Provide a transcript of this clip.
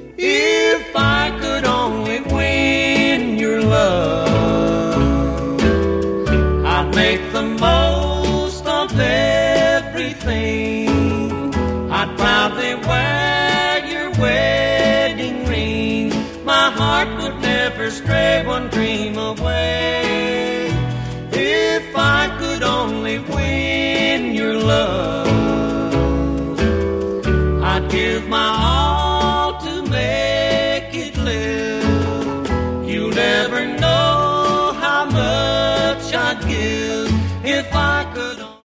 If I could only win your love, I'd make the most of everything. I'd proudly wear your wedding ring. My heart would never stray one dream away. If I could only win your love.